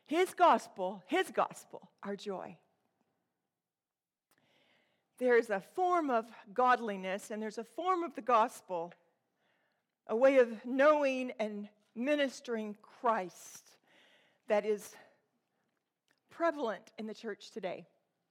His gospel, our joy. There's a form of godliness and there's a form of the gospel, a way of knowing and ministering Christ that is prevalent in the church today.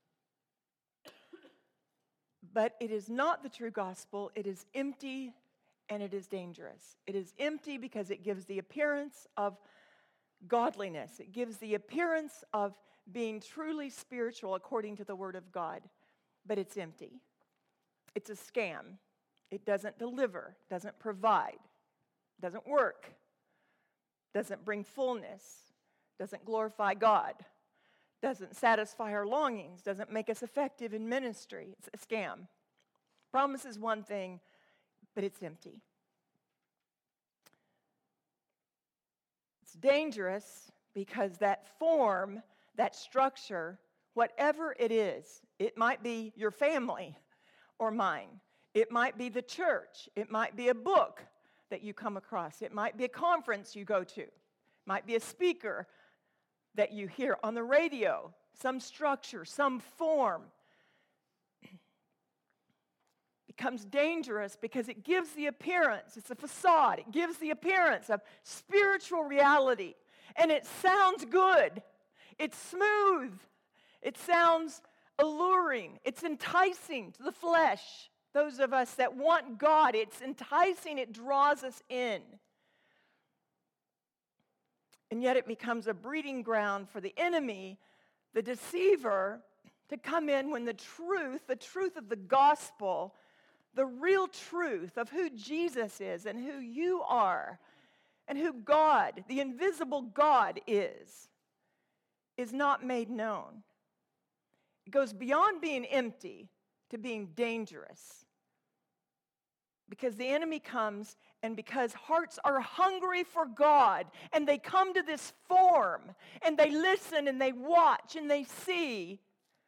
But it is not the true gospel. It is empty and it is dangerous. It is empty because it gives the appearance of godliness. It gives the appearance of being truly spiritual according to the Word of God. But it's empty. It's a scam. It doesn't deliver, doesn't provide, doesn't work, doesn't bring fullness, doesn't glorify God, doesn't satisfy our longings, doesn't make us effective in ministry. It's a scam. Promises one thing, but it's empty. It's dangerous because that form, that structure, whatever it is, it might be your family or mine. It might be the church. It might be a book that you come across. It might be a conference you go to. It might be a speaker that you hear on the radio, some structure, some form. Becomes dangerous because it gives the appearance, it's a facade, it gives the appearance of spiritual reality. And it sounds good. It's smooth. It sounds alluring. It's enticing to the flesh. Those of us that want God, it's enticing, it draws us in. And yet it becomes a breeding ground for the enemy, the deceiver, to come in when the truth of the gospel, the real truth of who Jesus is and who you are and who God, the invisible God is not made known. It goes beyond being empty to being dangerous. Because the enemy comes, and because hearts are hungry for God, and they come to this form, and they listen, and they watch, and they see.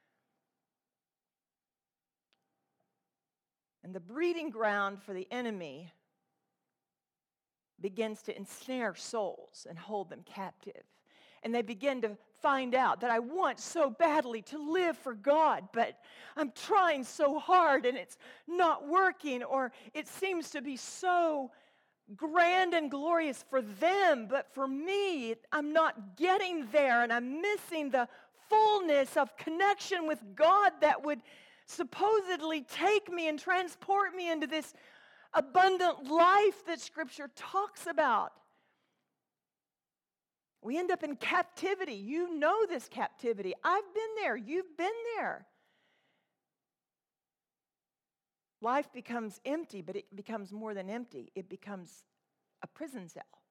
And the breeding ground for the enemy begins to ensnare souls and hold them captive. And they begin to find out that I want so badly to live for God, but I'm trying so hard and it's not working, or it seems to be so grand and glorious for them, but for me, I'm not getting there, and I'm missing the fullness of connection with God that would supposedly take me and transport me into this abundant life that Scripture talks about. We end up in captivity. You know this captivity. I've been there. You've been there. Life becomes empty, but it becomes more than empty. It becomes a prison cell.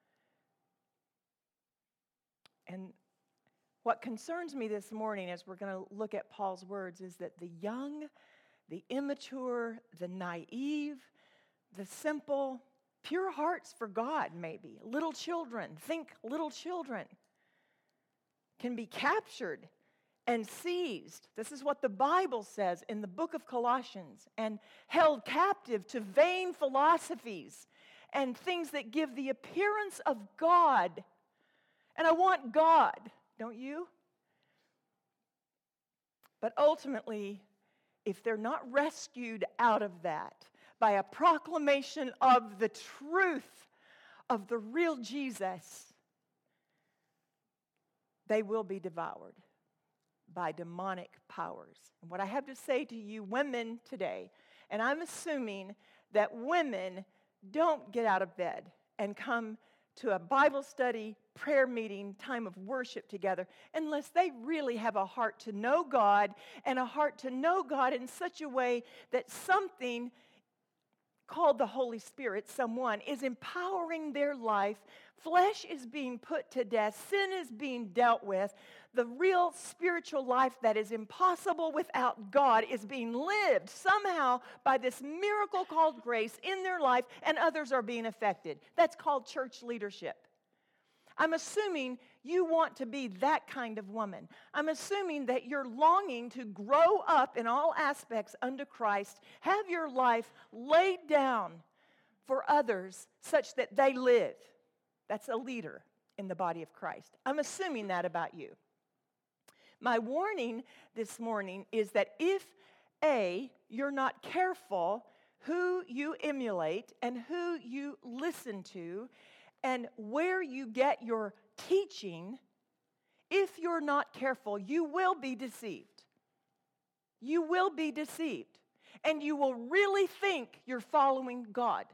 And what concerns me this morning as we're going to look at Paul's words is that the young, the immature, the naive, the simple, pure hearts for God, maybe. Little children, think little children, can be captured and seized. This is what the Bible says in the book of Colossians, and held captive to vain philosophies and things that give the appearance of God. And I want God, don't you? But ultimately, if they're not rescued out of that by a proclamation of the truth of the real Jesus, they will be devoured by demonic powers. And what I have to say to you women today, and I'm assuming that women don't get out of bed and come to a Bible study, prayer meeting, time of worship together, unless they really have a heart to know God, and a heart to know God in such a way that something called the Holy Spirit, someone, is empowering their life. Flesh is being put to death. Sin is being dealt with. The real spiritual life that is impossible without God is being lived somehow by this miracle called grace in their life, and others are being affected. That's called church leadership. I'm assuming you want to be that kind of woman. I'm assuming that you're longing to grow up in all aspects under Christ, have your life laid down for others such that they live. That's a leader. in the body of Christ. I'm assuming that about you. My warning this morning is that if, A, you're not careful who you emulate and who you listen to and where you get your teaching, if you're not careful, you will be deceived. You will be deceived. And you will really think you're following God.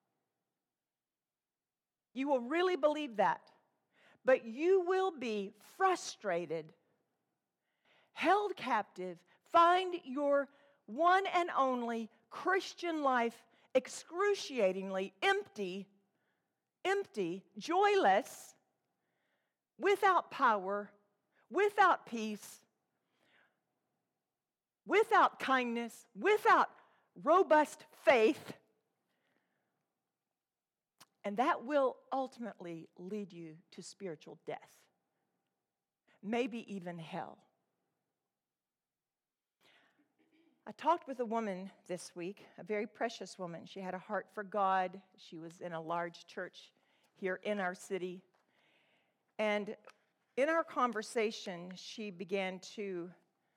You will really believe that. But you will be frustrated, held captive, find your one and only Christian life excruciatingly empty, joyless, without power, without peace, without kindness, without robust faith. And that will ultimately lead you to spiritual death, maybe even hell. I talked with a woman this week, a very precious woman. She had a heart for God. She was in a large church here in our city. And in our conversation, she began to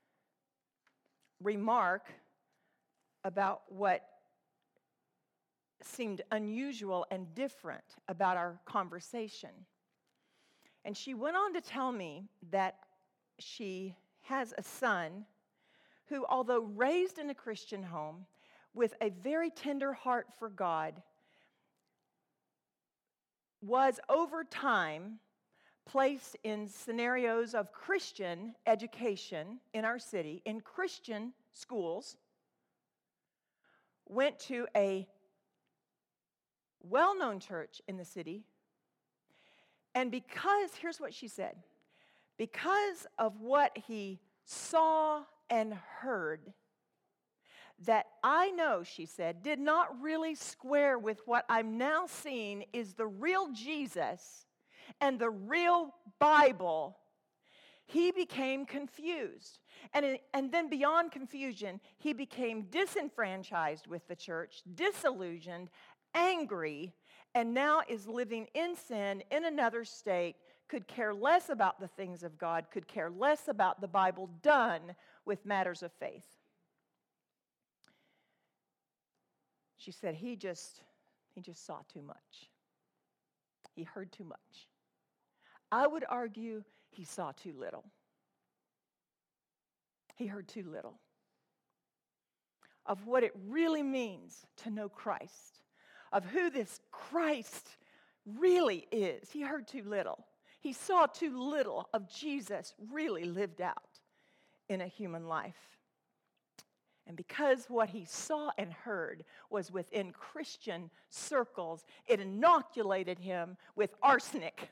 remark about what seemed unusual and different about our conversation. And she went on to tell me that she has a son who, although raised in a Christian home with a very tender heart for God, was over time placed in scenarios of Christian education in our city, in Christian schools, went to a well-known church in the city, and here's what she said, because of what he saw and heard, that I know, she said, did not really square with what I'm now seeing is the real Jesus and the real Bible, he became confused. And then beyond confusion, he became disenfranchised with the church, disillusioned, angry, and now is living in sin in another state, could care less about the things of God, could care less about the Bible, done with matters of faith. She said he just saw too much. He heard too much. I would argue he saw too little. He heard too little of what it really means to know Christ, of who this Christ really is. He heard too little. He saw too little of Jesus really lived out in a human life. And because what he saw and heard was within Christian circles, it inoculated him with arsenic.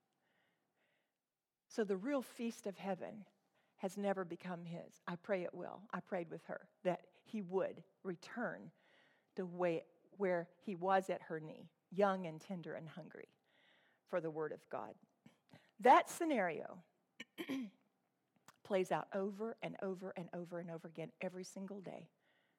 So the real feast of heaven has never become his. I pray it will. I prayed with her that he would return to where he was at her knee, young and tender and hungry for the word of God. That scenario plays out over and over and over and over again every single day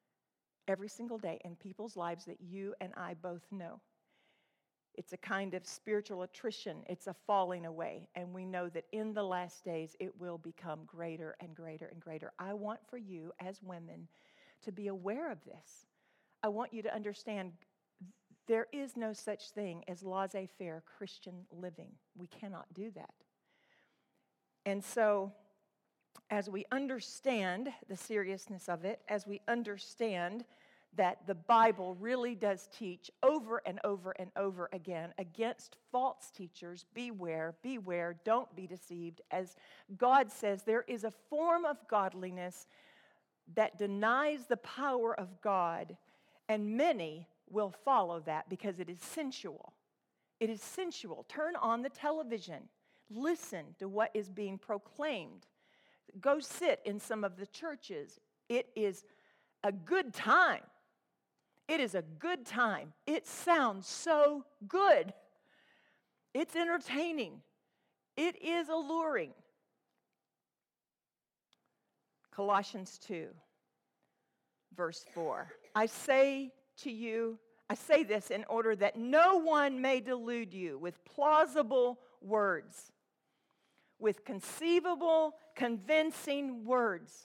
in people's lives that you and I both know. It's a kind of spiritual attrition. It's a falling away. And we know that in the last days, it will become greater and greater and greater. I want for you as women to be aware of this. I want you to understand there is no such thing as laissez-faire Christian living. We cannot do that. And so, as we understand the seriousness of it, as we understand that the Bible really does teach over and over and over again against false teachers, beware, beware, don't be deceived. As God says, there is a form of godliness that denies the power of God, and many will follow that because it is sensual. It is sensual. Turn on the television. Listen to what is being proclaimed. Go sit in some of the churches. It is a good time. It is a good time. It sounds so good. It's entertaining. It is alluring. Colossians 2, verse 4. I say this in order that no one may delude you with plausible words. With conceivable, convincing words.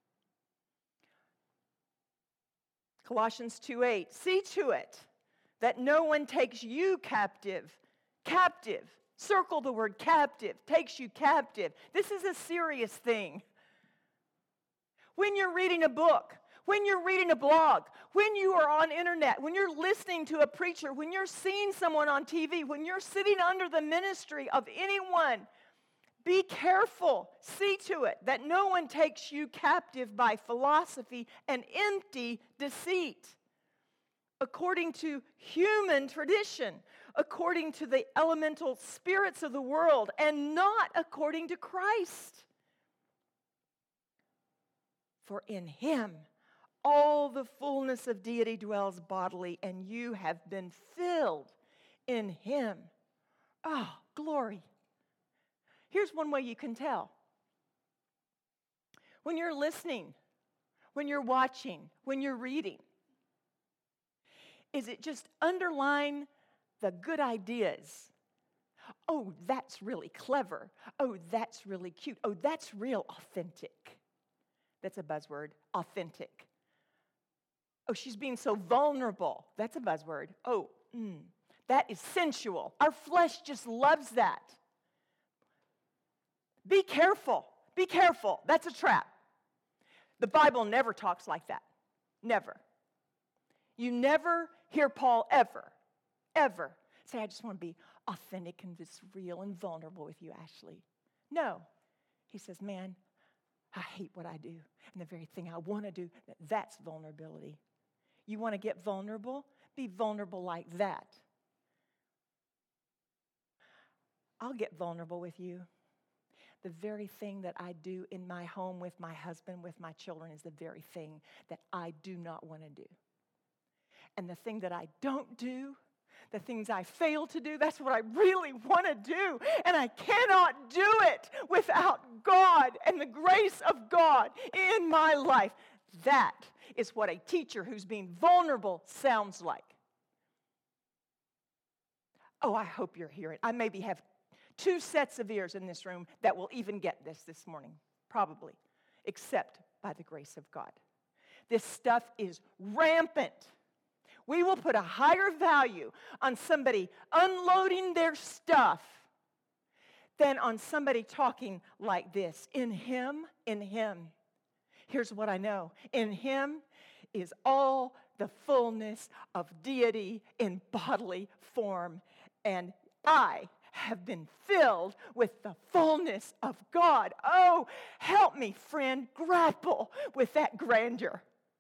Colossians 2:8, see to it that no one takes you captive. Captive. Circle the word captive. Takes you captive. This is a serious thing. When you're reading a book, when you're reading a blog, when you are on internet, when you're listening to a preacher, when you're seeing someone on TV, when you're sitting under the ministry of anyone, be careful. See to it that no one takes you captive by philosophy and empty deceit, according to human tradition, according to the elemental spirits of the world, and not according to Christ. For in him all the fullness of deity dwells bodily, and you have been filled in him. Oh, glory. Here's one way you can tell. When you're listening, when you're watching, when you're reading, is it just underline the good ideas? Oh, that's really clever. Oh, that's really cute. Oh, that's real authentic. That's a buzzword, authentic. Oh, she's being so vulnerable. That's a buzzword. Oh, that is sensual. Our flesh just loves that. Be careful. Be careful. That's a trap. The Bible never talks like that. Never. You never hear Paul ever say, I just want to be authentic and just real and vulnerable with you, Ashley. No. He says, man, I hate what I do. And the very thing I want to do, that's vulnerability. You want to get vulnerable? Be vulnerable like that. I'll get vulnerable with you. The very thing that I do in my home with my husband, with my children, is the very thing that I do not want to do. And the thing that I don't do, the things I fail to do, that's what I really want to do. And I cannot do it without God and the grace of God in my life. That is what a teacher who's being vulnerable sounds like. Oh, I hope you're hearing. I maybe have 2 sets of ears in this room that will even get this morning, probably, except by the grace of God. This stuff is rampant. We will put a higher value on somebody unloading their stuff than on somebody talking like this. In him, here's what I know. In him is all the fullness of deity in bodily form. And I have been filled with the fullness of God. Oh, help me, friend, grapple with that grandeur.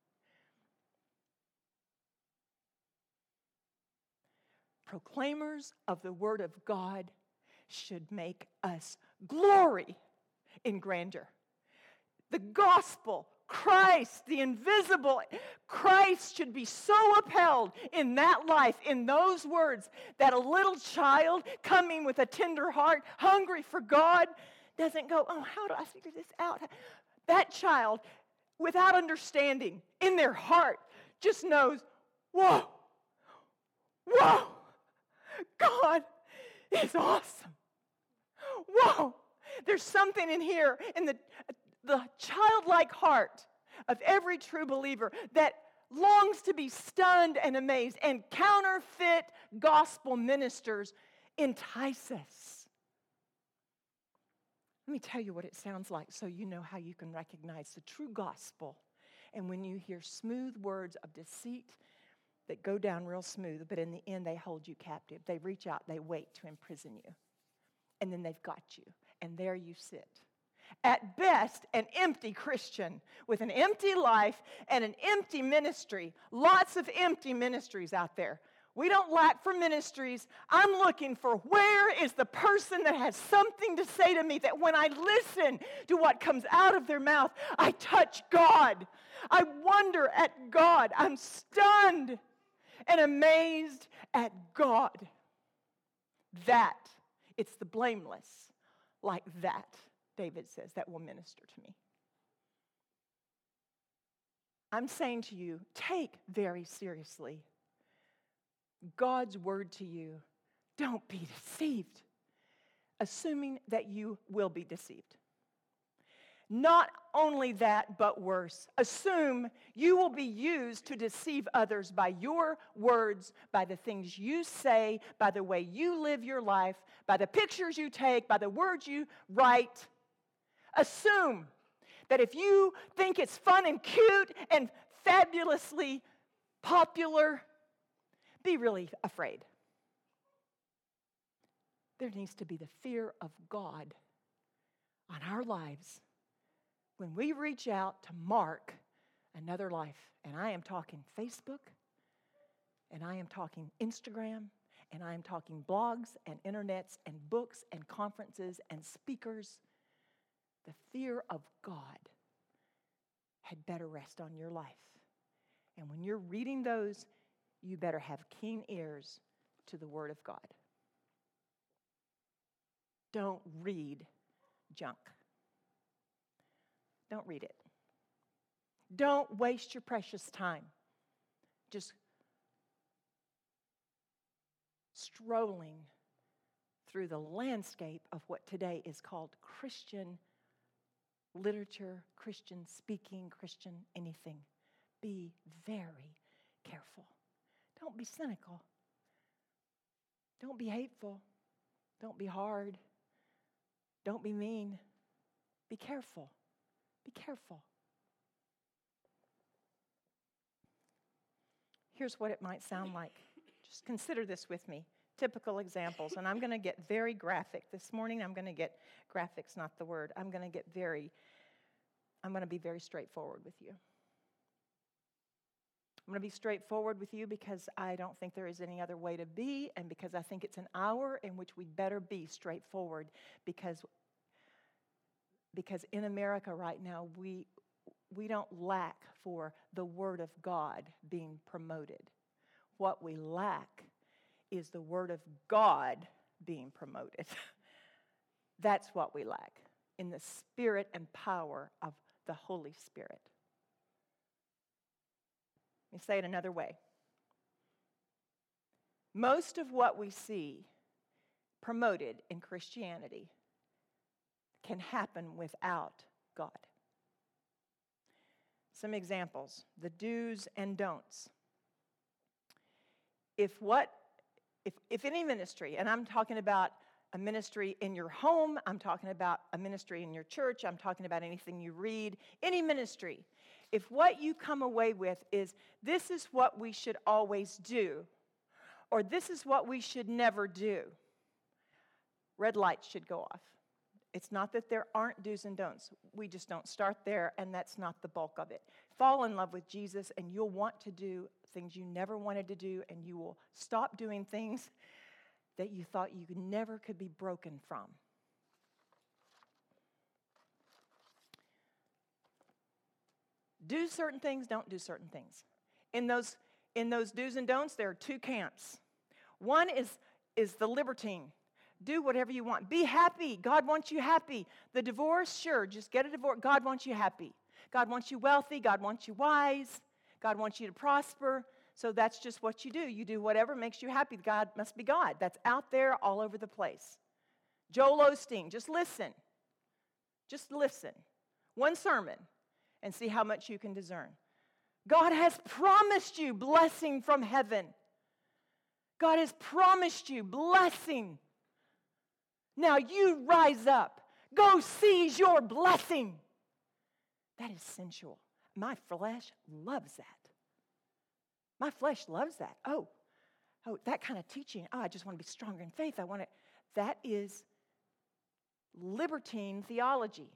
Proclaimers of the word of God should make us glory in grandeur. The gospel, Christ, the invisible Christ, should be so upheld in that life, in those words, that a little child coming with a tender heart, hungry for God, doesn't go, oh, how do I figure this out? That child, without understanding, in their heart, just knows, whoa, God is awesome. Whoa, there's something in here in the childlike heart of every true believer that longs to be stunned and amazed, and counterfeit gospel ministers entice us. Let me tell you what it sounds like so you know how you can recognize the true gospel. And when you hear smooth words of deceit that go down real smooth, but in the end they hold you captive. They reach out, they wait to imprison you. And then they've got you, and there you sit. At best, an empty Christian with an empty life and an empty ministry. Lots of empty ministries out there. We don't lack for ministries. I'm looking for where is the person that has something to say to me that when I listen to what comes out of their mouth, I touch God. I wonder at God. I'm stunned and amazed at God. That, it's the blameless like that, David says, that will minister to me. I'm saying to you, take very seriously God's word to you. Don't be deceived. assuming that you will be deceived. Not only that, but worse. Assume you will be used to deceive others by your words, by the things you say, by the way you live your life, by the pictures you take, by the words you write. Assume that if you think it's fun and cute and fabulously popular, be really afraid. There needs to be the fear of God on our lives when we reach out to mark another life. And I am talking Facebook, and I am talking Instagram, and I am talking blogs and internets and books and conferences and speakers. The fear of God had better rest on your life. And when you're reading those, you better have keen ears to the Word of God. Don't read junk. Don't read it. Don't waste your precious time just strolling through the landscape of what today is called Christian literature, Christian speaking, Christian anything. Be very careful. Don't be cynical. Don't be hateful. Don't be hard. Don't be mean. Be careful. Be careful. Here's what it might sound like. Just consider this with me. Typical examples. And I'm going to get very graphic. This morning I'm going to get graphics, not the word. I'm going to be very straightforward with you. I'm going to be straightforward with you because I don't think there is any other way to be, and because I think it's an hour in which we better be straightforward, because in America right now, we don't lack for the Word of God being promoted. What we lack is the Word of God being promoted. That's what we lack in the spirit and power of the Holy Spirit. Let me say it another way. Most of what we see promoted in Christianity can happen without God. Some examples, the do's and don'ts. If any ministry, and I'm talking about a ministry in your home, I'm talking about a ministry in your church, I'm talking about anything you read, any ministry, if what you come away with is, this is what we should always do, or this is what we should never do, red lights should go off. It's not that there aren't do's and don'ts. We just don't start there, and that's not the bulk of it. Fall in love with Jesus, and you'll want to do things you never wanted to do, and you will stop doing things that you thought you never could be broken from. Do certain things, don't do certain things. In those do's and don'ts, there are two camps. One is the libertine. Do whatever you want. Be happy. God wants you happy. The divorce, sure, just get a divorce. God wants you happy. God wants you wealthy. God wants you wise. God wants you to prosper. So that's just what you do. You do whatever makes you happy. God must be God. That's out there all over the place. Joel Osteen, just listen. Just listen. One sermon and see how much you can discern. God has promised you blessing from heaven. God has promised you blessing. Now you rise up. Go seize your blessing. That is sensual. My flesh loves that. My flesh loves that. Oh, that kind of teaching. Oh, I just want to be stronger in faith. That is libertine theology.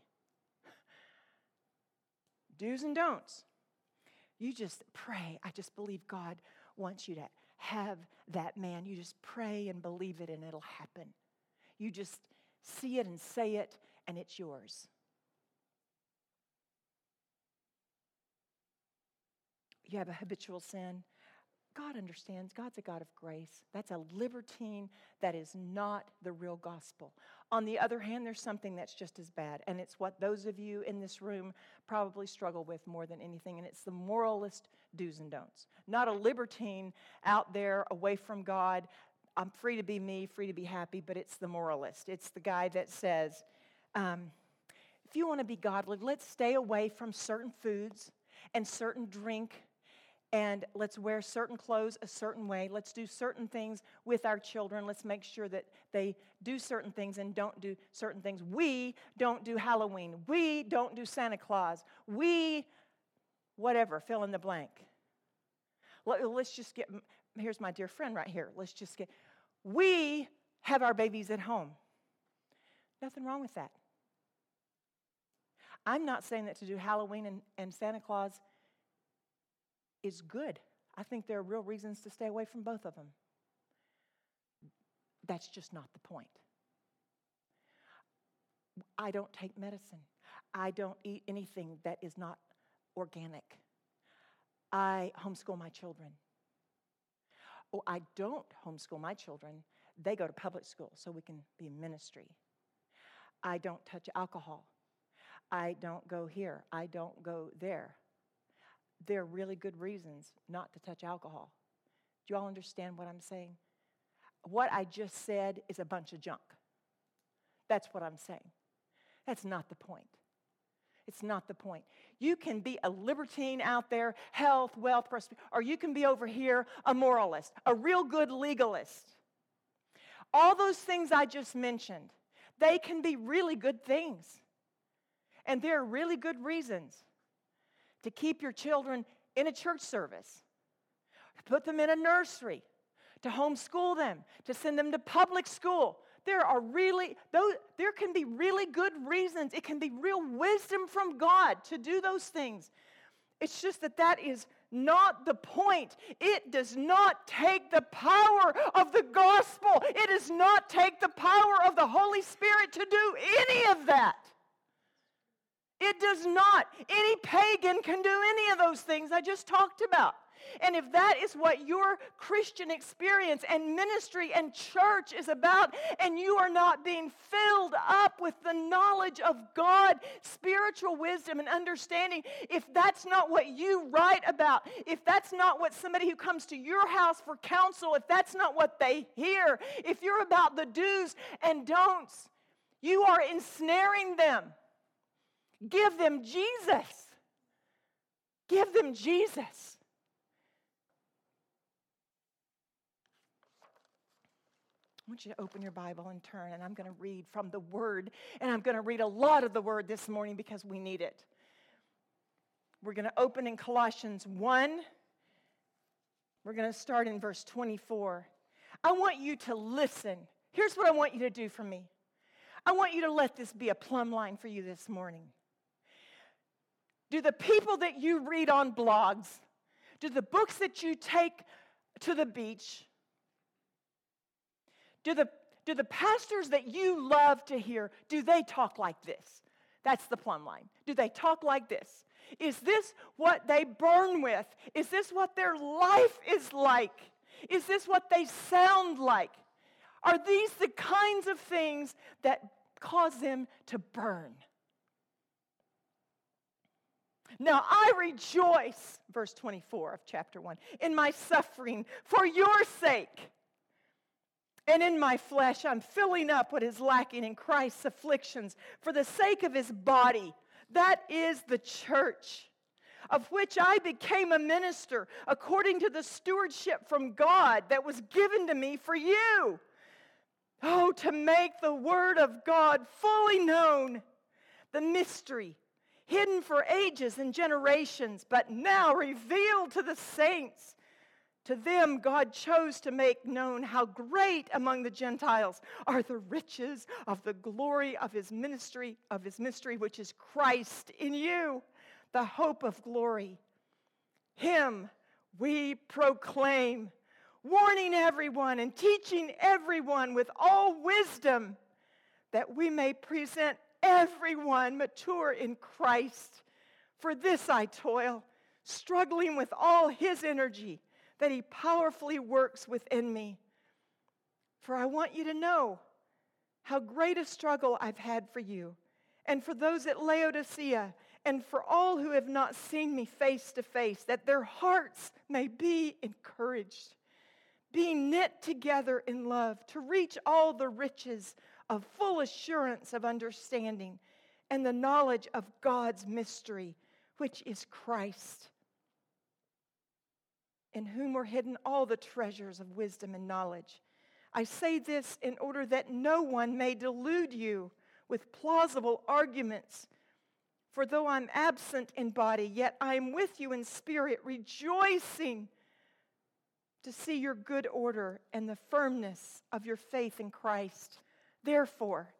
Do's and don'ts. You just pray. I just believe God wants you to have that man. You just pray and believe it, and it'll happen. You just see it and say it, and it's yours. You have a habitual sin. God understands. God's a God of grace. That's a libertine. That is not the real gospel. On the other hand, there's something that's just as bad, and it's what those of you in this room probably struggle with more than anything, and it's the moralist do's and don'ts. Not a libertine out there away from God. I'm free to be me, free to be happy, but it's the moralist. It's the guy that says, if you want to be godly, let's stay away from certain foods and certain drink, and let's wear certain clothes a certain way. Let's do certain things with our children. Let's make sure that they do certain things and don't do certain things. We don't do Halloween. We don't do Santa Claus. We, whatever, fill in the blank. Let's just get, here's my dear friend right here. Let's just get, we have our babies at home. Nothing wrong with that. I'm not saying that to do Halloween and Santa Claus is good. I think there are real reasons to stay away from both of them. That's just not the point. I don't take medicine. I don't eat anything that is not organic. I homeschool my children. Oh, I don't homeschool my children. They go to public school so we can be in ministry. I don't touch alcohol. I don't go here. I don't go there. There are really good reasons not to touch alcohol. Do you all understand what I'm saying? What I just said is a bunch of junk. That's what I'm saying. That's not the point. It's not the point. You can be a libertine out there, health, wealth, prosperity, or you can be over here a moralist, a real good legalist. All those things I just mentioned, they can be really good things. And there are really good reasons to keep your children in a church service, to put them in a nursery, to homeschool them, to send them to public school. There can be really good reasons. It can be real wisdom from God to do those things. It's just that is not the point. It does not take the power of the gospel. It does not take the power of the Holy Spirit to do any of that. It does not. Any pagan can do any of those things I just talked about. And if that is what your Christian experience and ministry and church is about, and you are not being filled up with the knowledge of God, spiritual wisdom and understanding, if that's not what you write about, if that's not what somebody who comes to your house for counsel, if that's not what they hear, if you're about the do's and don'ts, you are ensnaring them. Give them Jesus. Give them Jesus. I want you to open your Bible and turn, and I'm going to read from the Word, and I'm going to read a lot of the Word this morning because we need it. We're going to open in Colossians 1. We're going to start in verse 24. I want you to listen. Here's what I want you to do for me. I want you to let this be a plumb line for you this morning. Do the people that you read on blogs, do the books that you take to the beach, do the pastors that you love to hear, do they talk like this? That's the plumb line. Do they talk like this? Is this what they burn with? Is this what their life is like? Is this what they sound like? Are these the kinds of things that cause them to burn? Now I rejoice, verse 24 of chapter 1, in my suffering for your sake. And in my flesh, I'm filling up what is lacking in Christ's afflictions for the sake of his body. That is the church, of which I became a minister according to the stewardship from God that was given to me for you. Oh, to make the word of God fully known, the mystery hidden for ages and generations, but now revealed to the saints. To them, God chose to make known how great among the Gentiles are the riches of the glory of his mystery, which is Christ in you, the hope of glory. Him we proclaim, warning everyone and teaching everyone with all wisdom, that we may present everyone mature in Christ. For this I toil, struggling with all his energy that he powerfully works within me. For I want you to know how great a struggle I've had for you, and for those at Laodicea, and for all who have not seen me face to face, that their hearts may be encouraged, being knit together in love, to reach all the riches of full assurance of understanding and the knowledge of God's mystery, which is Christ, in whom are hidden all the treasures of wisdom and knowledge. I say this in order that no one may delude you with plausible arguments. For though I'm absent in body, yet I am with you in spirit, rejoicing to see your good order and the firmness of your faith in Christ. Therefore,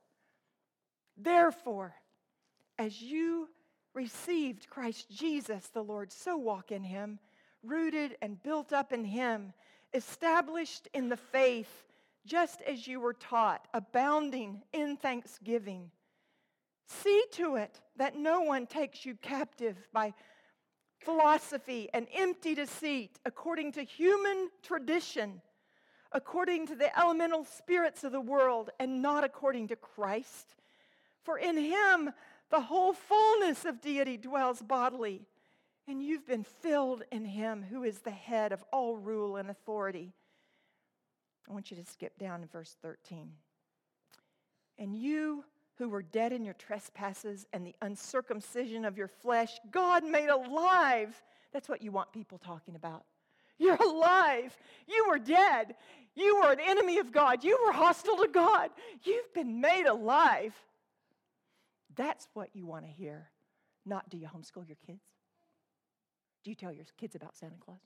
as you received Christ Jesus the Lord, so walk in him, rooted and built up in him, established in the faith, just as you were taught, abounding in thanksgiving. See to it that no one takes you captive by philosophy and empty deceit, according to human tradition, according to the elemental spirits of the world, and not according to Christ. For in him the whole fullness of deity dwells bodily, and you've been filled in him who is the head of all rule and authority. I want you to skip down to verse 13. And you who were dead in your trespasses and the uncircumcision of your flesh, God made alive. That's what you want people talking about. You're alive. You were dead. You were an enemy of God. You were hostile to God. You've been made alive. That's what you want to hear. Not, do you homeschool your kids? Do you tell your kids about Santa Claus?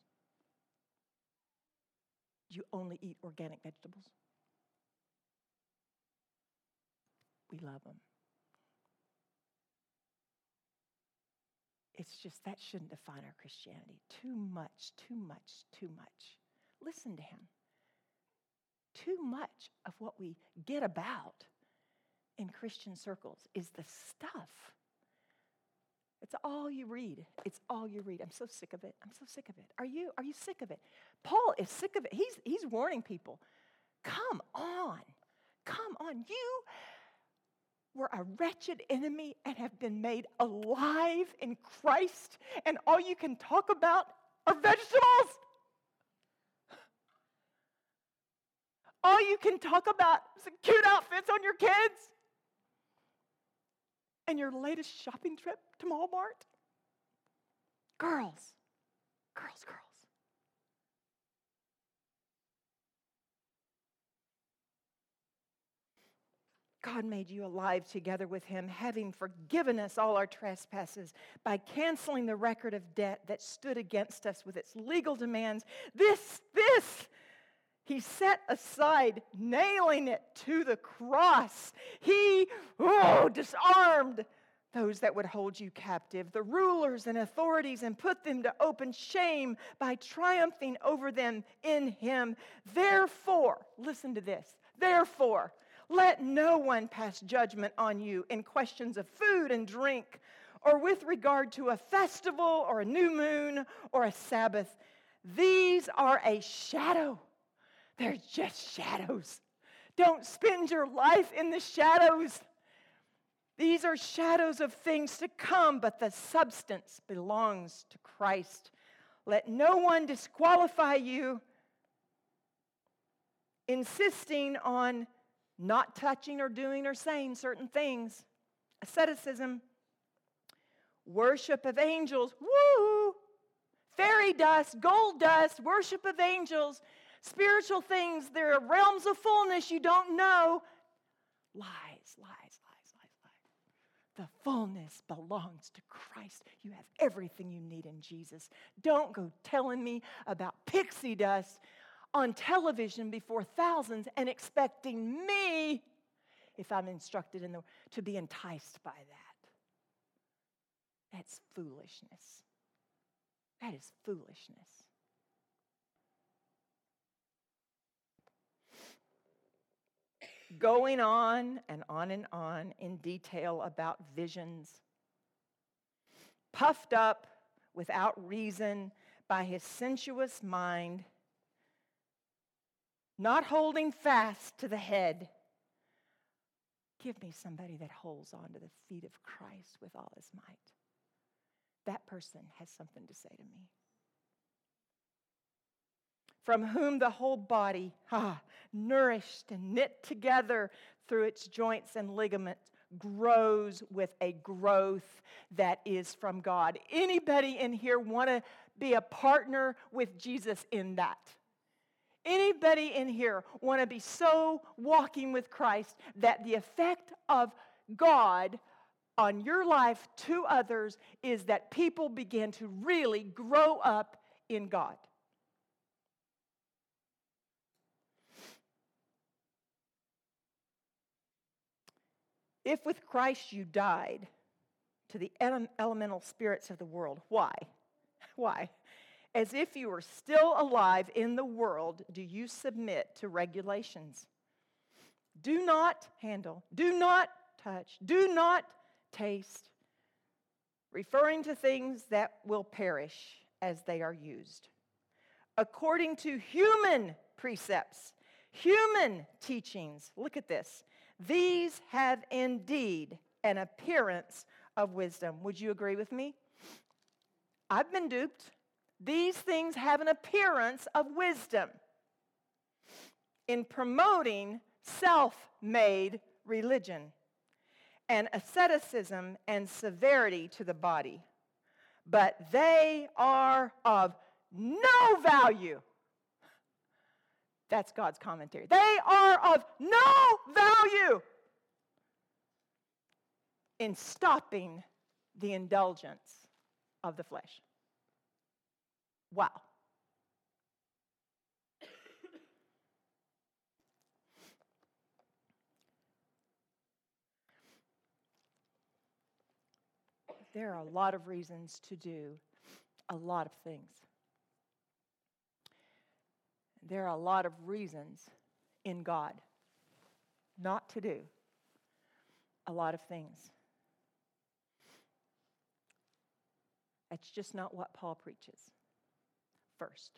Do you only eat organic vegetables? We love them. It's just that shouldn't define our Christianity. Too much. Listen to him. Too much of what we get about in Christian circles is the stuff. It's all you read. It's all you read. I'm so sick of it. Are you sick of it? Paul is sick of it. He's warning people. Come on. You were a wretched enemy and have been made alive in Christ, and all you can talk about are vegetables. All you can talk about is the cute outfits on your kids and your latest shopping trip to Walmart. Girls. God made you alive together with him, having forgiven us all our trespasses by canceling the record of debt that stood against us with its legal demands. This he set aside, nailing it to the cross. He disarmed those that would hold you captive, the rulers and authorities, and put them to open shame by triumphing over them in him. Therefore, listen to this, therefore, let no one pass judgment on you in questions of food and drink, or with regard to a festival or a new moon or a Sabbath. These are a shadow. They're just shadows. Don't spend your life in the shadows. These are shadows of things to come, but the substance belongs to Christ. Let no one disqualify you, insisting on not touching or doing or saying certain things. Asceticism, worship of angels, fairy dust, gold dust, worship of angels, spiritual things, there are realms of fullness you don't know. Lies. The fullness belongs to Christ. You have everything you need in Jesus. Don't go telling me about pixie dust on television before thousands and expecting me, if I'm instructed to be enticed by that. That's foolishness. That is foolishness. Going on and on in detail about visions, puffed up without reason by his sensuous mind, not holding fast to the head. Give me somebody that holds on to the feet of Christ with all his might. That person has something to say to me. from whom the whole body, nourished and knit together through its joints and ligaments, grows with a growth that is from God. Anybody in here want to be a partner with Jesus in that? Anybody in here want to be so walking with Christ that the effect of God on your life to others is that people begin to really grow up in God? If with Christ you died to the elemental spirits of the world, why? Why? As if you were still alive in the world, do you submit to regulations? Do not handle, do not touch, do not taste, referring to things that will perish as they are used. According to human precepts, human teachings, look at this. These have indeed an appearance of wisdom. Would you agree with me? I've been duped. These things have an appearance of wisdom in promoting self-made religion and asceticism and severity to the body. But they are of no value. That's God's commentary. They are of no value in stopping the indulgence of the flesh. Wow. There are a lot of reasons to do a lot of things. There are a lot of reasons in God not to do a lot of things. That's just not what Paul preaches first.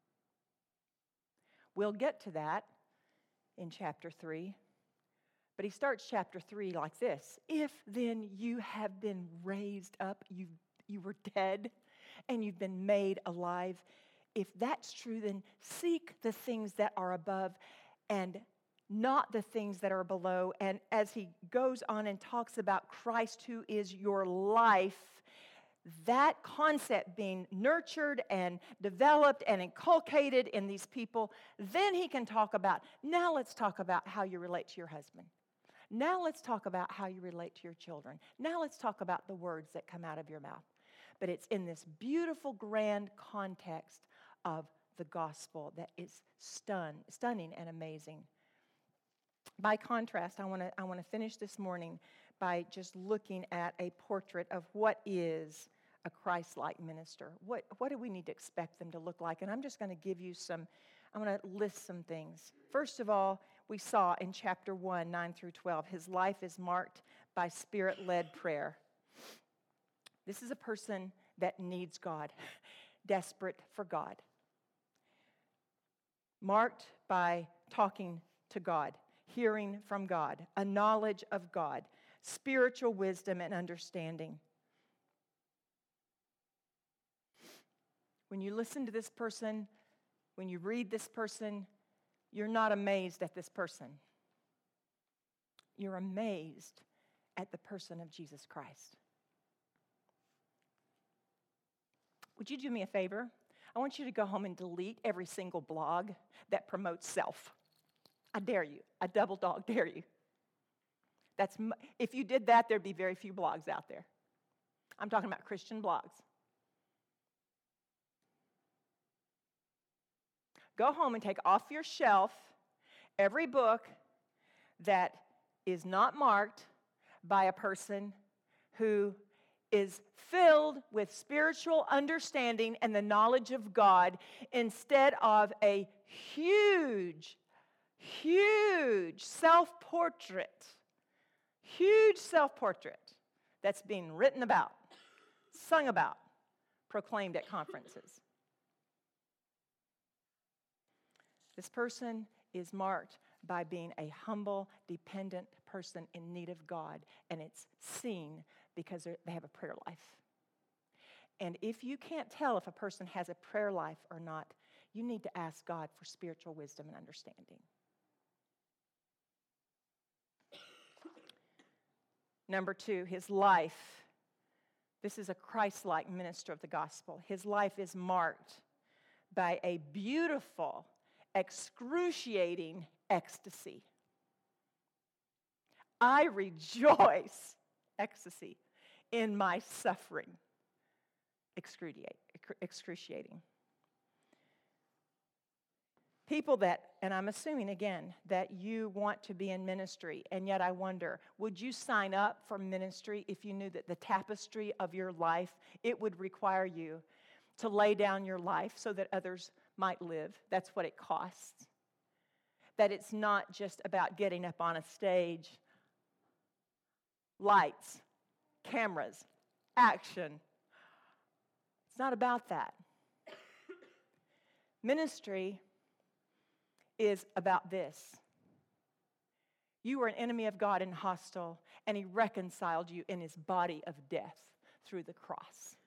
We'll get to that in chapter 3. But he starts chapter 3 like this. If then you have been raised up, you were dead, and you've been made alive, if that's true, then seek the things that are above and not the things that are below. And as he goes on and talks about Christ, who is your life, that concept being nurtured and developed and inculcated in these people, then he can talk about, now let's talk about how you relate to your husband. Now let's talk about how you relate to your children. Now let's talk about the words that come out of your mouth. But it's in this beautiful, grand context of the gospel that is stunning and amazing. By contrast, I want to finish this morning by just looking at a portrait of what is a Christ-like minister. What do we need to expect them to look like? And I'm just going to give you I'm going to list some things. First of all, we saw in chapter 1, 9 through 12, his life is marked by Spirit-led prayer. This is a person that needs God, desperate for God. Marked by talking to God, hearing from God, a knowledge of God, spiritual wisdom and understanding. When you listen to this person, when you read this person, you're not amazed at this person. You're amazed at the person of Jesus Christ. Would you do me a favor? I want you to go home and delete every single blog that promotes self. I dare you. I double dog dare you. If you did that, there'd be very few blogs out there. I'm talking about Christian blogs. Go home and take off your shelf every book that is not marked by a person who is filled with spiritual understanding and the knowledge of God instead of a huge self-portrait that's being written about, sung about, proclaimed at conferences. This person is marked by being a humble, dependent person in need of God, and it's seen because they have a prayer life. And if you can't tell if a person has a prayer life or not, You need to ask God for spiritual wisdom and understanding. Number 2, his life. This is a Christ-like minister of the gospel. His life is marked by a beautiful, excruciating ecstasy. I rejoice, ecstasy, in my suffering. Excruciating. People that, and I'm assuming again, that you want to be in ministry, and yet I wonder, would you sign up for ministry if you knew that the tapestry of your life, it would require you to lay down your life so that others might live? That's what it costs. That it's not just about getting up on a stage, lights, cameras, action. It's not about that. Ministry is about this. You were an enemy of God and hostile, and he reconciled you in his body of death through the cross.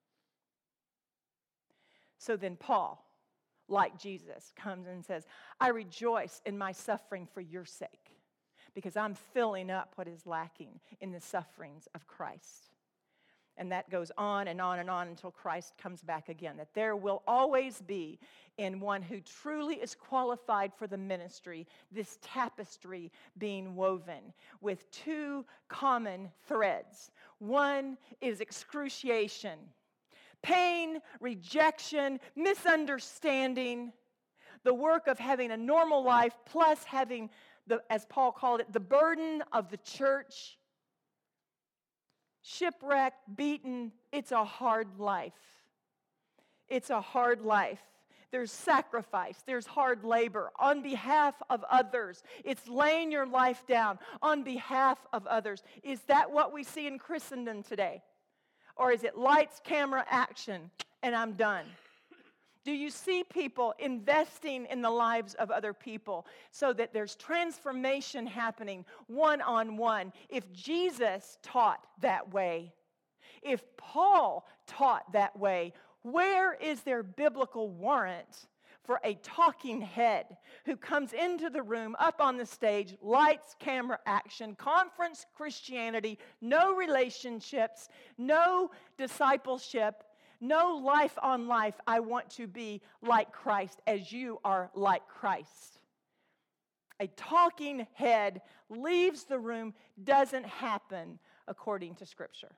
So then Paul, like Jesus, comes and says, I rejoice in my suffering for your sake, because I'm filling up what is lacking in the sufferings of Christ. And that goes on and on and on until Christ comes back again. That there will always be, in one who truly is qualified for the ministry, this tapestry being woven with 2 common threads. One is excruciation, pain, rejection, misunderstanding, the work of having a normal life plus having, as Paul called it, the burden of the church. Shipwrecked, beaten, it's a hard life. It's a hard life. There's sacrifice, there's hard labor on behalf of others. It's laying your life down on behalf of others. Is that what we see in Christendom today? Or is it lights, camera, action, and I'm done? Do you see people investing in the lives of other people so that there's transformation happening one-on-one? If Jesus taught that way, if Paul taught that way, where is there biblical warrant for a talking head who comes into the room, up on the stage, lights, camera, action, conference Christianity, no relationships, no discipleship, no life on life? I want to be like Christ as you are like Christ. A talking head leaves the room, doesn't happen according to Scripture.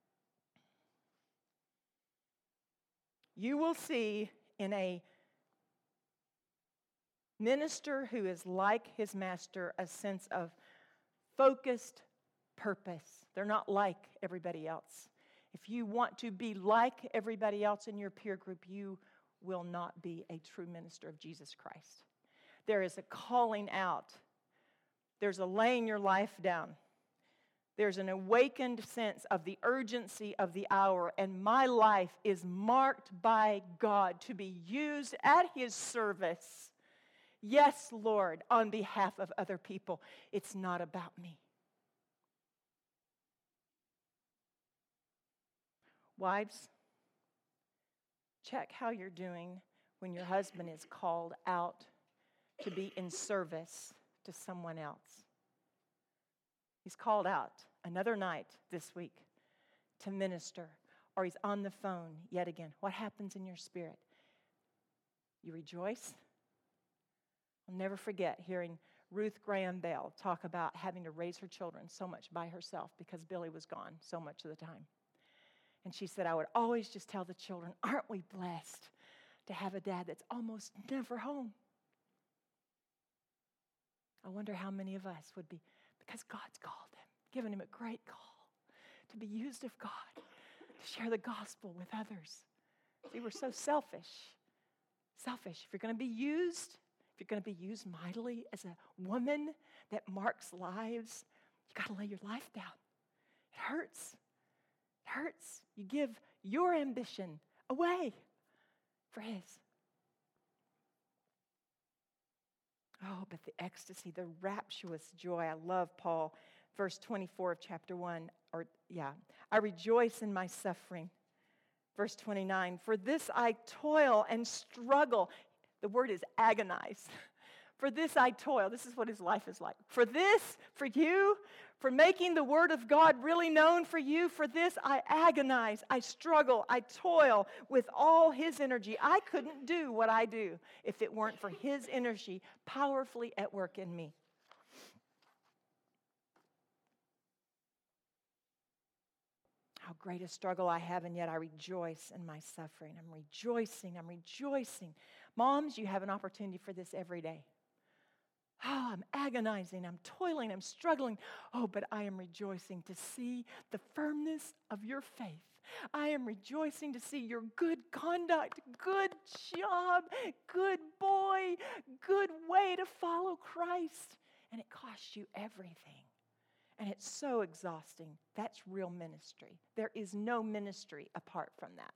You will see in a minister who is like his master a sense of focused purpose. They're not like everybody else. If you want to be like everybody else in your peer group, you will not be a true minister of Jesus Christ. There is a calling out. There's a laying your life down. There's an awakened sense of the urgency of the hour, and my life is marked by God to be used at His service. Yes, Lord, on behalf of other people. It's not about me. Wives, check how you're doing when your husband is called out to be in service to someone else. He's called out another night this week to minister, or he's on the phone yet again. What happens in your spirit? You rejoice? I'll never forget hearing Ruth Graham Bell talk about having to raise her children so much by herself because Billy was gone so much of the time. And she said, I would always just tell the children, aren't we blessed to have a dad that's almost never home? I wonder how many of us would be, because God's called him, given him a great call to be used of God, to share the gospel with others. See, we're so selfish. Selfish. If you're going to be used, if you're going to be used mightily as a woman that marks lives, you got to lay your life down. It hurts. It hurts. You give your ambition away for his. Oh, but the ecstasy, the rapturous joy. I love Paul, verse 24 of chapter 1. I rejoice in my suffering. Verse 29, for this I toil and struggle. The word is agonize. For this I toil. This is what his life is like. For this, for you, for making the word of God really known for you, for this I agonize, I struggle, I toil with all his energy. I couldn't do what I do if it weren't for his energy powerfully at work in me. How great a struggle I have, and yet I rejoice in my suffering. I'm rejoicing. Moms, you have an opportunity for this every day. Oh, I'm agonizing, I'm toiling, I'm struggling. Oh, but I am rejoicing to see the firmness of your faith. I am rejoicing to see your good conduct, good job, good boy, good way to follow Christ. And it costs you everything. And it's so exhausting. That's real ministry. There is no ministry apart from that.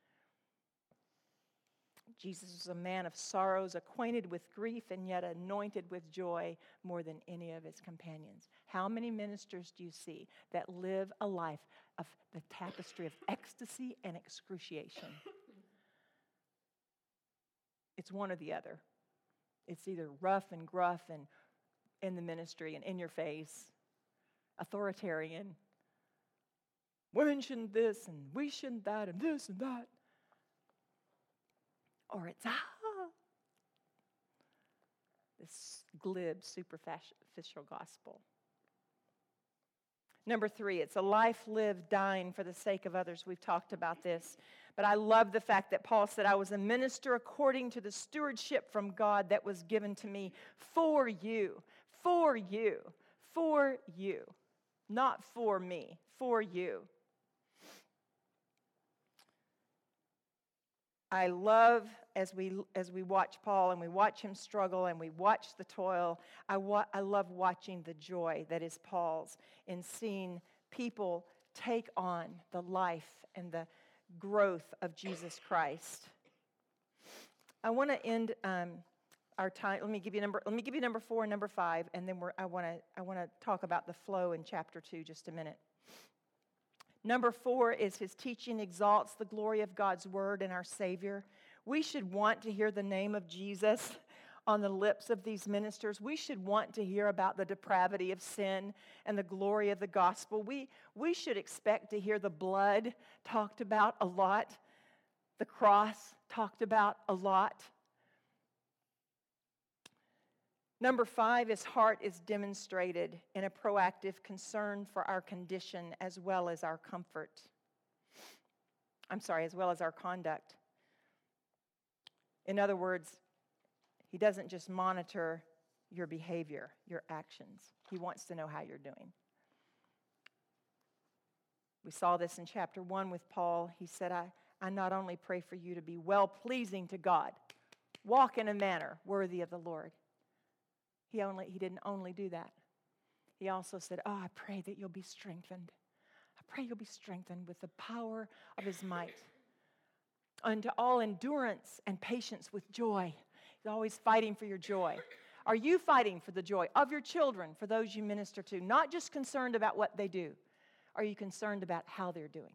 Jesus was a man of sorrows, acquainted with grief, and yet anointed with joy more than any of his companions. How many ministers do you see that live a life of the tapestry of ecstasy and excruciation? It's one or the other. It's either rough and gruff and in the ministry and in your face, authoritarian. Women shouldn't this and we shouldn't that and this and that. Or it's, this glib, superficial gospel. Number 3, it's a life lived dying for the sake of others. We've talked about this. But I love the fact that Paul said, I was a minister according to the stewardship from God that was given to me for you. For you. For you. Not for me. For you. I love, as we watch Paul and we watch him struggle and we watch the toil, I love watching the joy that is Paul's in seeing people take on the life and the growth of Jesus Christ. I want to end our time. Let me give you number 4 and number 5, and then I want to talk about the flow in chapter 2 just a minute. Number 4 is his teaching exalts the glory of God's word and our Savior. We should want to hear the name of Jesus on the lips of these ministers. We should want to hear about the depravity of sin and the glory of the gospel. We should expect to hear the blood talked about a lot, the cross talked about a lot. Number 5, his heart is demonstrated in a proactive concern for our condition as well as our comfort. As well as our conduct. In other words, he doesn't just monitor your behavior, your actions. He wants to know how you're doing. We saw this in chapter 1 with Paul. He said, I not only pray for you to be well-pleasing to God, walk in a manner worthy of the Lord. He didn't only do that. He also said, I pray that you'll be strengthened. I pray you'll be strengthened with the power of his might. Unto all endurance and patience with joy. He's always fighting for your joy. Are you fighting for the joy of your children, for those you minister to? Not just concerned about what they do. Are you concerned about how they're doing?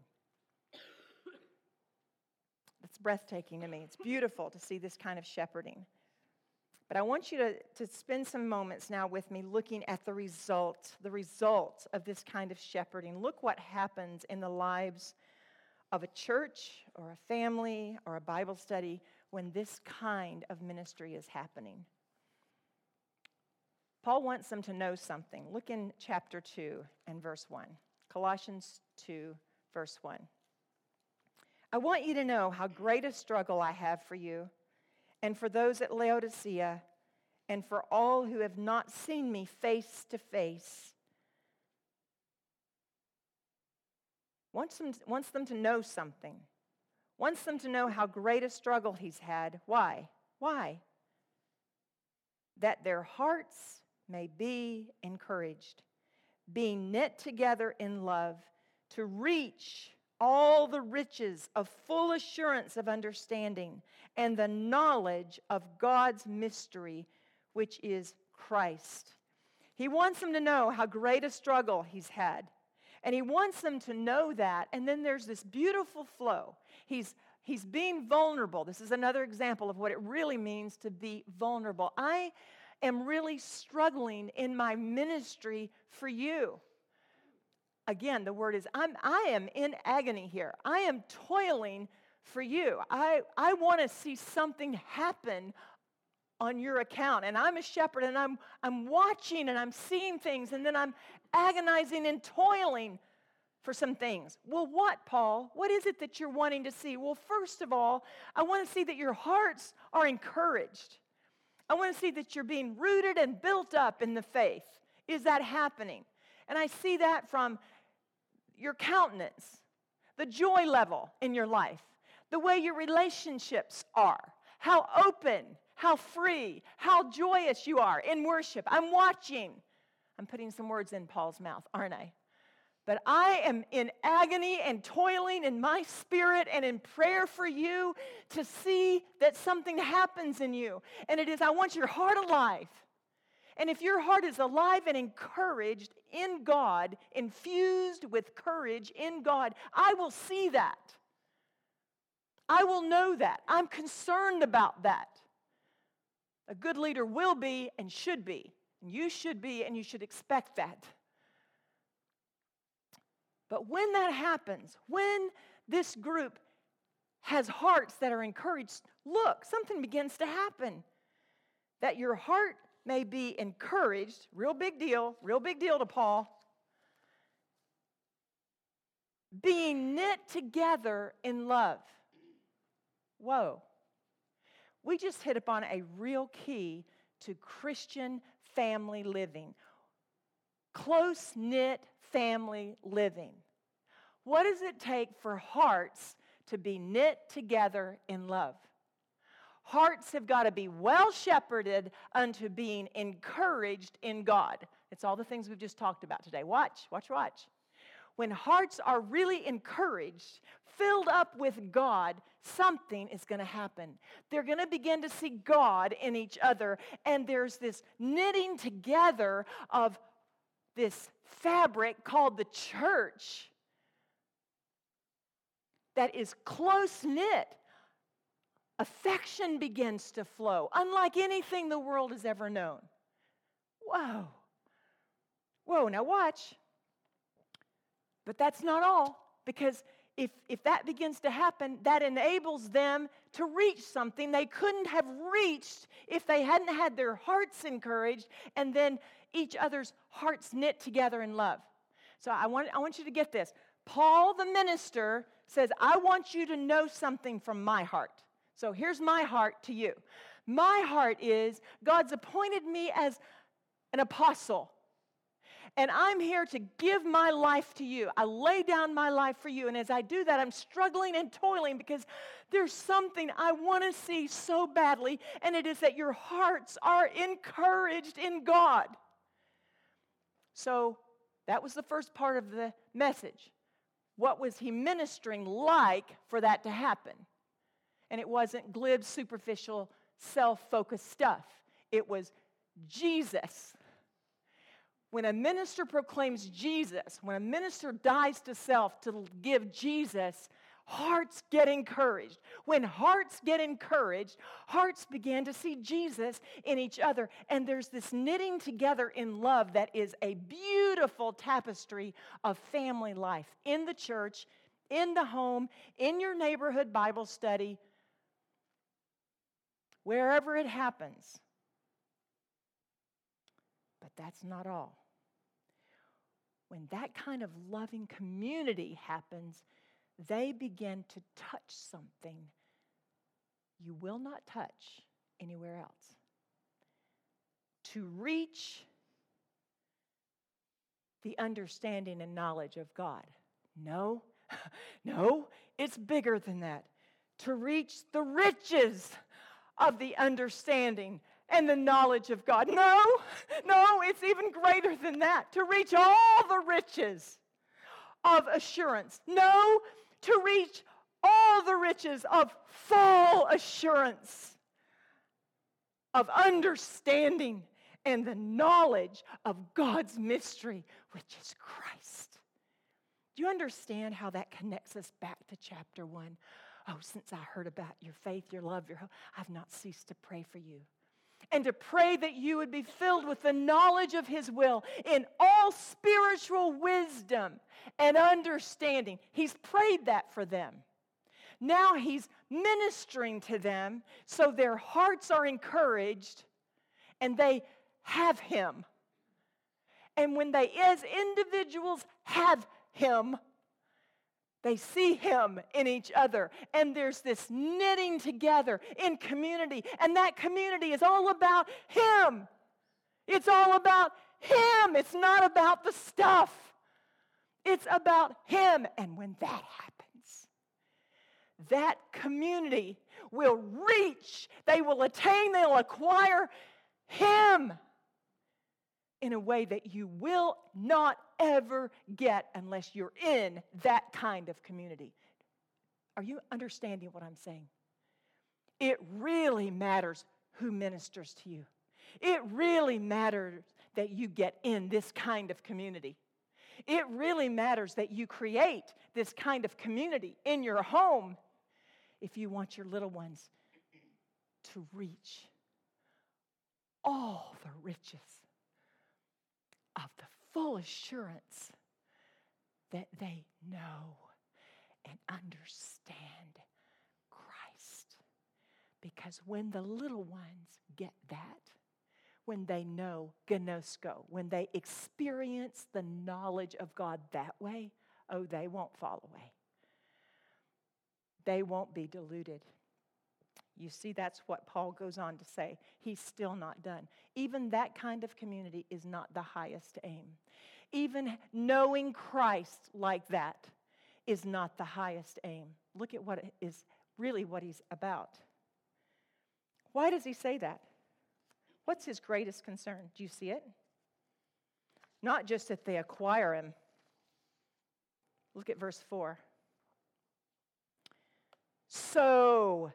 It's breathtaking to me. It's beautiful to see this kind of shepherding. But I want you to spend some moments now with me looking at the result of this kind of shepherding. Look what happens in the lives of a church or a family or a Bible study when this kind of ministry is happening. Paul wants them to know something. Look in chapter 2 and verse 1. Colossians 2, verse 1. I want you to know how great a struggle I have for you, and for those at Laodicea, and for all who have not seen me face to face. Wants them to know something. Wants them to know how great a struggle he's had. Why? Why? That their hearts may be encouraged, being knit together in love, to reach all the riches of full assurance of understanding and the knowledge of God's mystery, which is Christ. He wants them to know how great a struggle he's had. And he wants them to know that. And then there's this beautiful flow. He's He's being vulnerable. This is another example of what it really means to be vulnerable. I am really struggling in my ministry for you. Again, the word is, I am in agony here. I am toiling for you. I want to see something happen on your account. And I'm a shepherd, and I'm watching, and I'm seeing things, and then I'm agonizing and toiling for some things. Well, what, Paul? What is it that you're wanting to see? Well, first of all, I want to see that your hearts are encouraged. I want to see that you're being rooted and built up in the faith. Is that happening? And I see that from your countenance, the joy level in your life, the way your relationships are, how open, how free, how joyous you are in worship. I'm watching. I'm putting some words in Paul's mouth, aren't I? But I am in agony and toiling in my spirit and in prayer for you to see that something happens in you. And it is, I want your heart alive. And if your heart is alive and encouraged in God, infused with courage in God, I will see that. I will know that. I'm concerned about that. A good leader will be and should be. And you should be and you should expect that. But when that happens, when this group has hearts that are encouraged, look, something begins to happen. That your heart may be encouraged, real big deal to Paul, being knit together in love. Whoa. We just hit upon a real key to Christian family living. Close-knit family living. What does it take for hearts to be knit together in love? Hearts have got to be well shepherded unto being encouraged in God. It's all the things we've just talked about today. Watch. When hearts are really encouraged, filled up with God, something is going to happen. They're going to begin to see God in each other, and there's this knitting together of this fabric called the church that is close-knit. Affection begins to flow, unlike anything the world has ever known. Whoa, now watch. But that's not all, because if that begins to happen, that enables them to reach something they couldn't have reached if they hadn't had their hearts encouraged and then each other's hearts knit together in love. So I want you to get this. Paul the minister says, I want you to know something from my heart. So here's my heart to you. My heart is, God's appointed me as an apostle. And I'm here to give my life to you. I lay down my life for you. And as I do that, I'm struggling and toiling because there's something I want to see so badly. And it is that your hearts are encouraged in God. So that was the first part of the message. What was he ministering like for that to happen? And it wasn't glib, superficial, self-focused stuff. It was Jesus. When a minister proclaims Jesus, when a minister dies to self to give Jesus, hearts get encouraged. When hearts get encouraged, hearts begin to see Jesus in each other. And there's this knitting together in love that is a beautiful tapestry of family life in the church, in the home, in your neighborhood Bible study, wherever it happens. But that's not all. When that kind of loving community happens, they begin to touch something you will not touch anywhere else. To reach the understanding and knowledge of God. No, it's bigger than that. To reach the riches of the understanding and the knowledge of God. No, it's even greater than that. To reach all the riches of assurance. No, to reach all the riches of full assurance, of understanding and the knowledge of God's mystery, which is Christ. Do you understand how that connects us back to chapter 1? Oh, since I heard about your faith, your love, your hope, I've not ceased to pray for you. And to pray that you would be filled with the knowledge of His will in all spiritual wisdom and understanding. He's prayed that for them. Now He's ministering to them so their hearts are encouraged and they have Him. And when they, as individuals, have Him, they see Him in each other. And there's this knitting together in community. And that community is all about Him. It's all about Him. It's not about the stuff. It's about Him. And when that happens, that community will reach, they will attain, they'll acquire Him in a way that you will not ever get unless you're in that kind of community. Are you understanding what I'm saying? It really matters who ministers to you. It really matters that you get in this kind of community. It really matters that you create this kind of community in your home if you want your little ones to reach all the riches of the full assurance that they know and understand Christ. Because when the little ones get that, when they know gnosko, when they experience the knowledge of God that way, oh, they won't fall away. They won't be deluded. You see, that's what Paul goes on to say. He's still not done. Even that kind of community is not the highest aim. Even knowing Christ like that is not the highest aim. Look at what is really what he's about. Why does he say that? What's his greatest concern? Do you see it? Not just that they acquire Him. Look at verse 4. So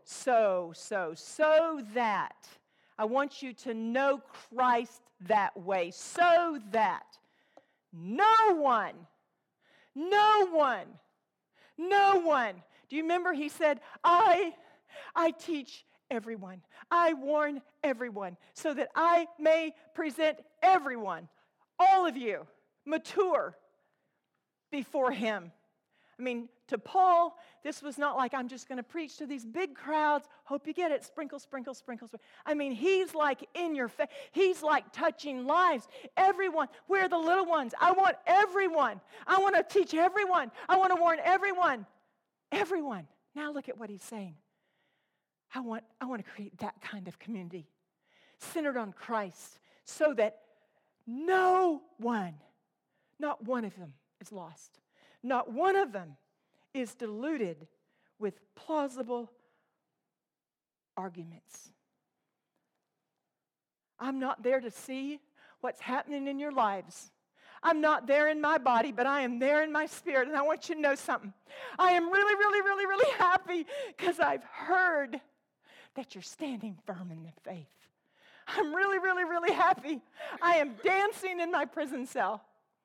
that, I want you to know Christ that way, so that no one, do you remember he said, I teach everyone, I warn everyone, so that I may present everyone, all of you, mature before Him. I mean, to Paul, this was not like, I'm just going to preach to these big crowds. Hope you get it. Sprinkle, sprinkle, sprinkle, sprinkle. I mean, he's like in your face. He's like touching lives. Everyone. We're the little ones. I want everyone. I want to teach everyone. I want to warn everyone. Everyone. Now look at what he's saying. I want to create that kind of community centered on Christ so that no one, not one of them is lost. Not one of them is deluded with plausible arguments. I'm not there to see what's happening in your lives. I'm not there in my body, but I am there in my spirit. And I want you to know something. I am really, really, really, really happy because I've heard that you're standing firm in the faith. I'm really, really, really happy. I am dancing in my prison cell.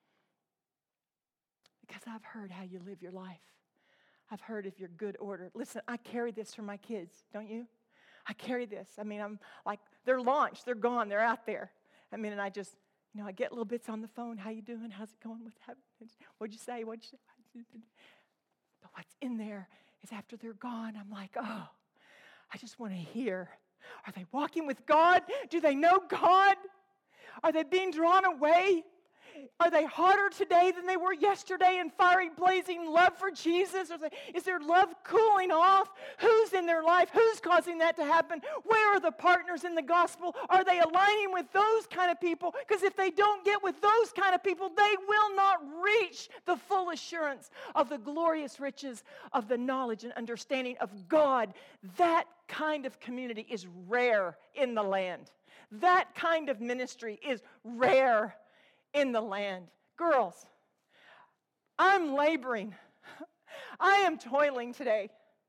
Because I've heard how you live your life. I've heard of your good order. Listen, I carry this for my kids, don't you? I carry this. I mean, I'm like, they're launched, they're gone, they're out there. I mean, and I just, I get little bits on the phone. How you doing? How's it going? What'd you say? What'd you say? But what's in there is after they're gone, I'm like, oh, I just want to hear. Are they walking with God? Do they know God? Are they being drawn away? Are they hotter today than they were yesterday in fiery, blazing love for Jesus? Is their love cooling off? Who's in their life? Who's causing that to happen? Where are the partners in the gospel? Are they aligning with those kind of people? Because if they don't get with those kind of people, they will not reach the full assurance of the glorious riches of the knowledge and understanding of God. That kind of community is rare in the land. That kind of ministry is rare in the land. Girls, I'm laboring. I am toiling today.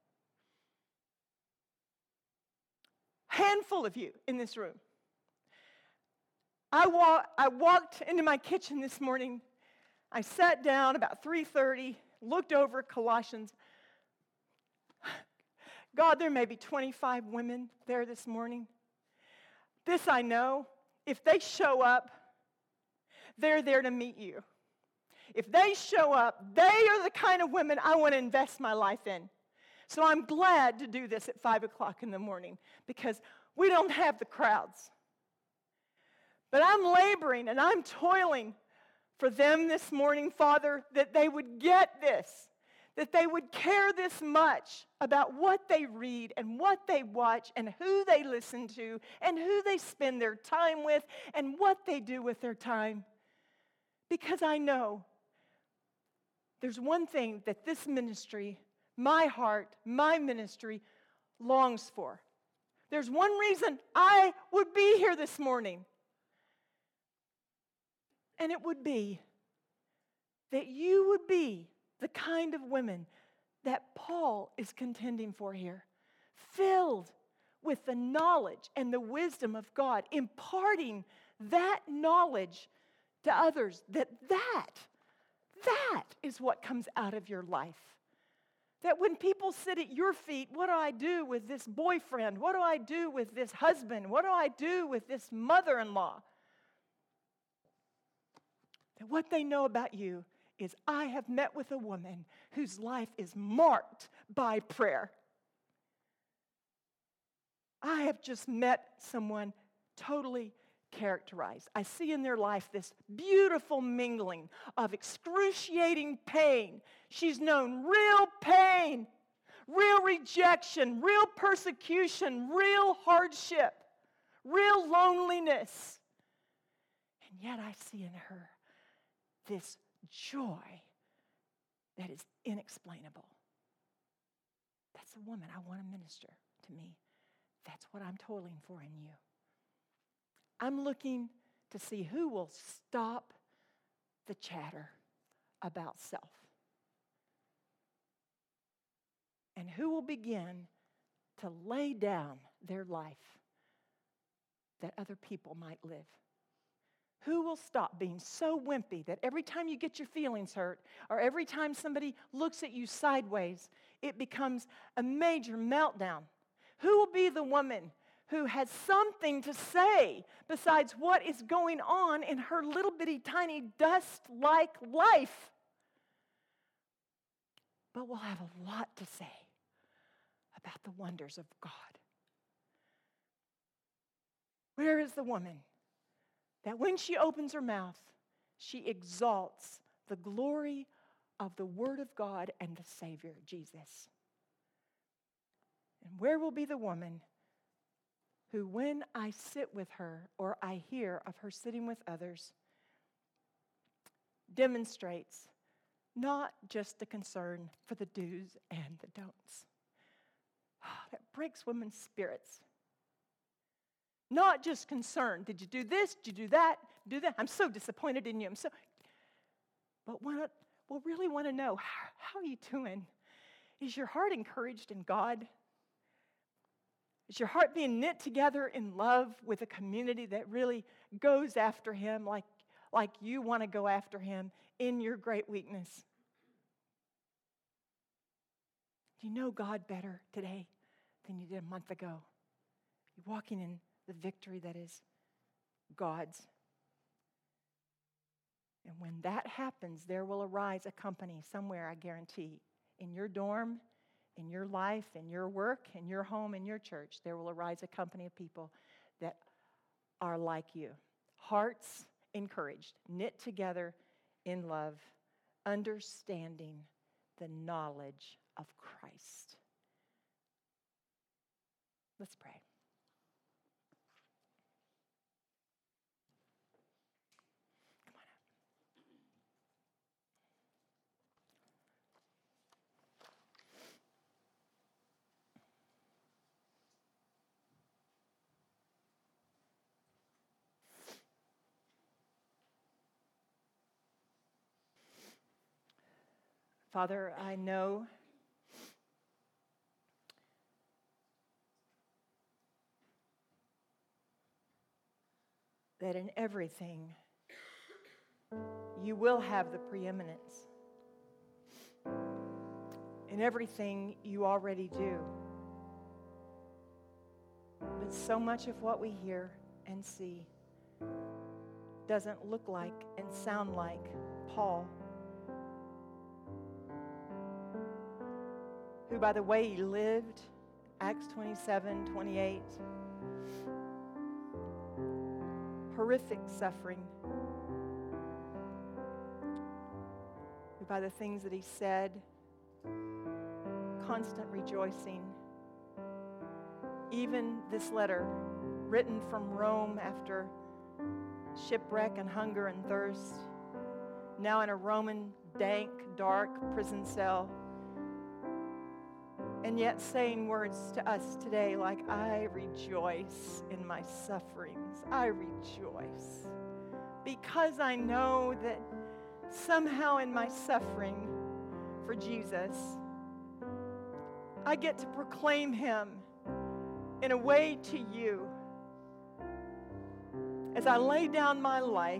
Handful of you in this room. I walked into my kitchen this morning. I sat down about 3:30, looked over Colossians. God, there may be 25 women there this morning. This I know, if they show up, they're there to meet you. If they show up, they are the kind of women I want to invest my life in. So I'm glad to do this at 5 o'clock in the morning because we don't have the crowds. But I'm laboring and I'm toiling for them this morning, Father, that they would get this, that they would care this much about what they read and what they watch and who they listen to and who they spend their time with and what they do with their time. Because I know there's one thing that this ministry, my heart, my ministry, longs for. There's one reason I would be here this morning. And it would be that you would be the kind of women that Paul is contending for here, filled with the knowledge and the wisdom of God, imparting that knowledge to others, that is what comes out of your life. That when people sit at your feet, what do I do with this boyfriend? What do I do with this husband? What do I do with this mother-in-law? That what they know about you is I have met with a woman whose life is marked by prayer. I have just met someone totally characterized. I see in their life this beautiful mingling of excruciating pain. She's known real pain, real rejection, real persecution, real hardship, real loneliness. And yet I see in her this joy that is inexplainable. That's the woman I want to minister to me. That's what I'm toiling for in you. I'm looking to see who will stop the chatter about self. And who will begin to lay down their life that other people might live. Who will stop being so wimpy that every time you get your feelings hurt or every time somebody looks at you sideways, it becomes a major meltdown? Who will be the woman who has something to say besides what is going on in her little bitty tiny dust-like life? But we'll have a lot to say about the wonders of God. Where is the woman that when she opens her mouth, she exalts the glory of the Word of God and the Savior, Jesus? And where will be the woman who, when I sit with her or I hear of her sitting with others, demonstrates not just a concern for the do's and the don'ts? That breaks women's spirits. Not just concern. Did you do this? Did you do that? Do that? I'm so disappointed in you. But we'll really want to know, how are you doing? Is your heart encouraged in God? Is your heart being knit together in love with a community that really goes after Him like you want to go after Him in your great weakness? Do you know God better today than you did a month ago? You're walking in the victory that is God's. And when that happens, there will arise a company somewhere, I guarantee, in your dorm, in your life, in your work, in your home, in your church. There will arise a company of people that are like you. Hearts encouraged, knit together in love, understanding the knowledge of Christ. Let's pray. Father, I know that in everything you will have the preeminence. In everything you already do. But so much of what we hear and see doesn't look like and sound like Paul, who, by the way he lived, Acts 27:28, horrific suffering, who, by the things that he said, constant rejoicing. Even this letter, written from Rome after shipwreck and hunger and thirst, now in a Roman dank, dark prison cell, and yet saying words to us today like, I rejoice in my sufferings. I rejoice because I know that somehow in my suffering for Jesus, I get to proclaim him in a way to you as I lay down my life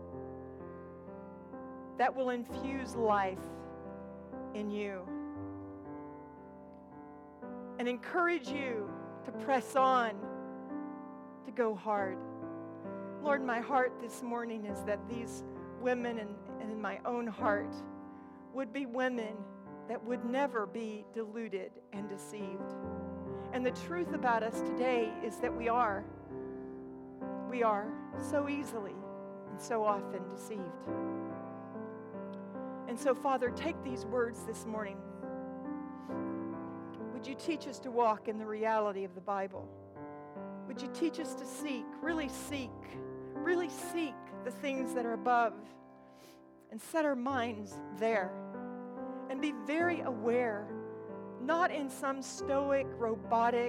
that will infuse life in you and encourage you to press on, to go hard. Lord, my heart this morning is that these women and in my own heart would be women that would never be deluded and deceived. And the truth about us today is that we are so easily and so often deceived. And so, Father, take these words this morning. Would you teach us to walk in the reality of the Bible? Would you teach us to really seek the things that are above and set our minds there and be very aware, not in some stoic, robotic,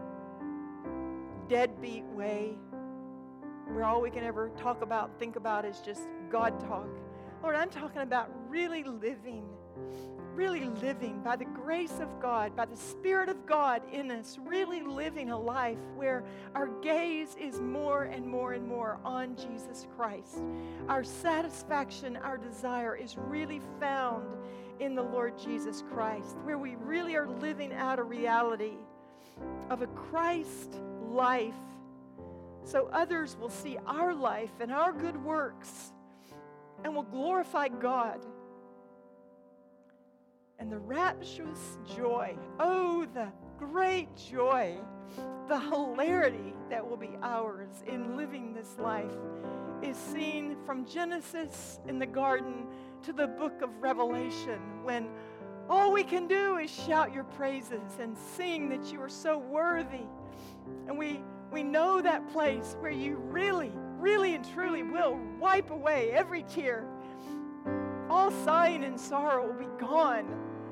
deadbeat way where all we can ever talk about and think about is just God talk. Lord, I'm talking about really living by the grace of God, by the Spirit of God in us, really living a life where our gaze is more and more and more on Jesus Christ. Our satisfaction, our desire is really found in the Lord Jesus Christ, where we really are living out a reality of a Christ life, so others will see our life and our good works and will glorify God. And the rapturous joy, oh, the great joy, the hilarity that will be ours in living this life is seen from Genesis in the garden to the book of Revelation, when all we can do is shout your praises and sing that you are so worthy. And we know that place where you really, really and truly will wipe away every tear. All sighing and sorrow will be gone.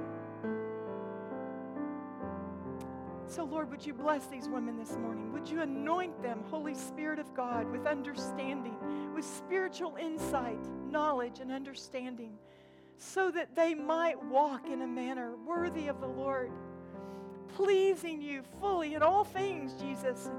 So, Lord, would you bless these women this morning? Would you anoint them, Holy Spirit of God, with understanding, with spiritual insight, knowledge, and understanding, so that they might walk in a manner worthy of the Lord, pleasing you fully in all things, Jesus,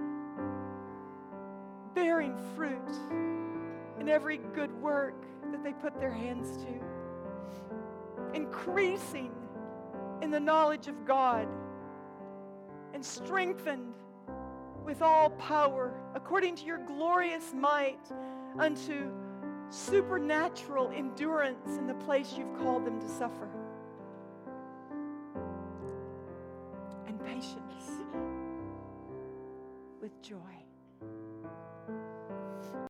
bearing fruit in every good work that they put their hands to, increasing in the knowledge of God, and strengthened with all power according to your glorious might unto supernatural endurance in the place you've called them to suffer, and patience with joy.